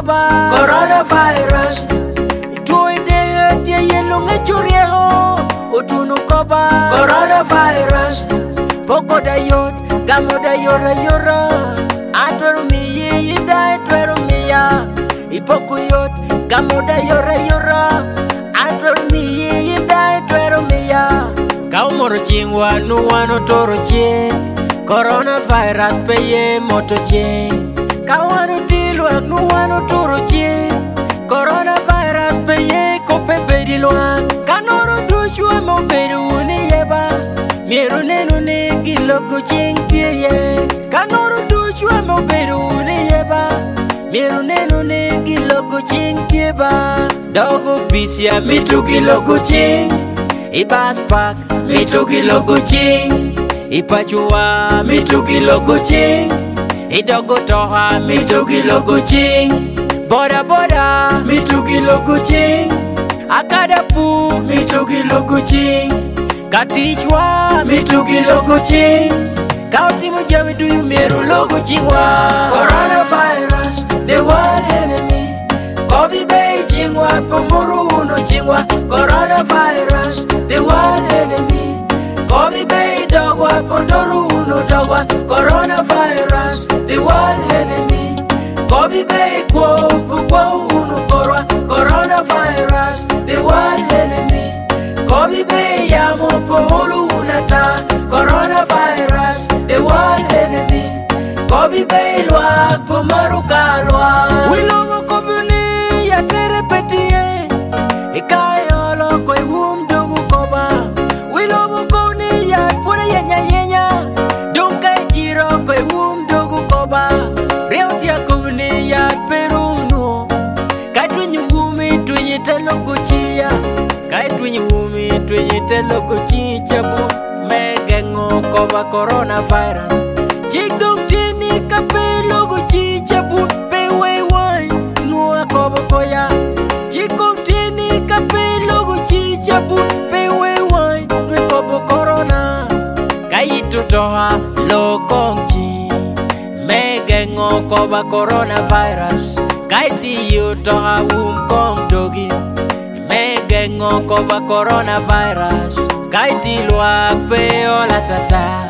koba coronavirus. Tuide tie yelunge churieho utunu koba coronavirus. Poko da yot gamo da yora atweru miyi yinda atweru miya. Ipoku yot gamo da yora atweru miyi yinda atweru miya. Kaumoro chingwa nuwano toro ching coronavirus peye moto ching. Kawano tilwa nuwano toro ching coronavirus peye kope bedilwa. Kanoro dushwa mo bedu uni yeba miero nenu ne giloko ching tiye. Kanoro dushwa mo bedu uni yeba miero nenu ne giloko ching tieba. Dogo bisya mitu giloko ching Ibas Park mituki logo ching. Ipachua mituki logo ching. Idogo toha mituki logo ching. Boda boda mituki logo ching. Akadapu mituki logo ching. Katichwa mituki logo ching. Kauti mujami do you meru logo chingwa. Coronavirus, the world enemy. Kobe Bay chingwa, pomuru uno chingwa. Coronavirus, the world enemy. Kobe Bay dogwa, pondoru uno dogwa. Coronavirus, the world enemy. Kobe Bay kwo uno korwa. Coronavirus, the world enemy. Kobe Bay yamo pohulu unata. Coronavirus, the world enemy. Kobe Bay lwa pomaru kalwa. Wilongo kobuni ya terepetie. Ikayolo kwe wumdugu koba. Wilongo kobuni ya pure yenya. Dunka jiro kwe wumdugu koba. Reutia kobuni ya peruno. Kaitwenye wumi twenye telo kuchia. Kaitwenye wumi twenye telo kuchicha bu. Megengo koba coronavirus. Chikdung tini kapelo kuchicha bu. Pewe wine nua koba koya. Chikdung tini kapelo kuchicha bu. Pewe wine nua koba corona. Kaitu toha lo kongchi. Megengo koba coronavirus. Kaiti yu toha kong dogi. Megengo koba coronavirus. Kaiti luak peola tata.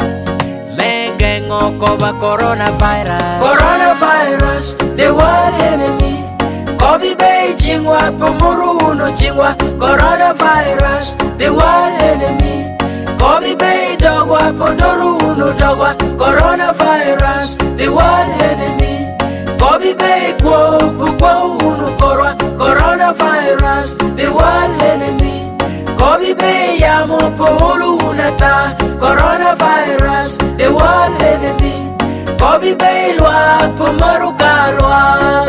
Megengo koba coronavirus. Coronavirus, the world enemy. Kobe Bay chingwa, pomuru uno chingwa. Coronavirus, the world enemy. Kobe Bay dogwa, pondoru uno dogwa. Coronavirus, the world enemy. Kobe Bay kwo uno korwa. Coronavirus, the world enemy. Kobe Bay yamo pohulu unata. Coronavirus, the world enemy. Kobe Bay lwa pomaru kalwa.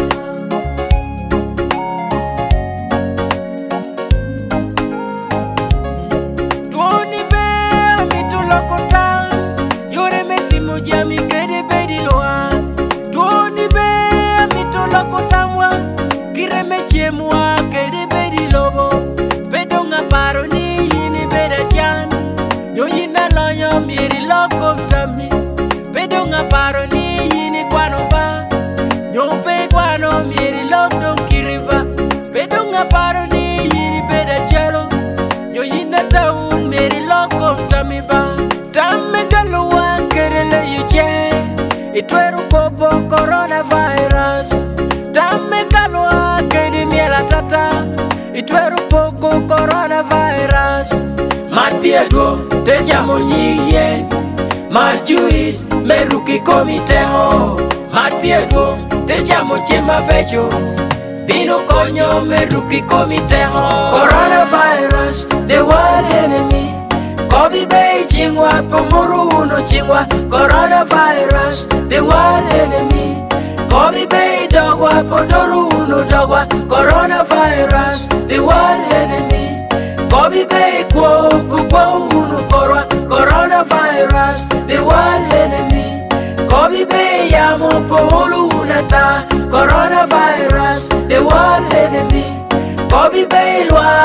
Tuoni be mitu lokota. Yore meti mujami kede bedi lwa. Tuoni be mitu lokota mwa. Kire meche mwa kede bedi lobo. Bedonga paro ni yini beda chan. Yo yina lonyo miri loko mtami. Bedonga paro ni yini kwano ba. Nyope kwano miri loko kiriva. Bedonga paro ni yini beda chelo. Yo yina taun miri loko mtami ba. Tamme galuwa kerele yuche. Itweru kobo coronavirus. Tamme galuwa kedi miela tata. Itweru poko coronavirus. Mat piedwo te jamo nyiye. Mat juis meruki komiteho. Mat piedwo te jamo chema pecho. Bino konyo meruki komiteho. Coronavirus, the world enemy. Kobe Bay chingwa, pomuru uno chingwa. Coronavirus, the world enemy. Kobe Bay dogwa, pondoru uno dogwa. Coronavirus, the world enemy. Kobe Bay kwo uno korwa. Coronavirus, the world enemy. Kobe Bay yamo pohulu unata. Coronavirus, the world enemy. Kobe Bay lwa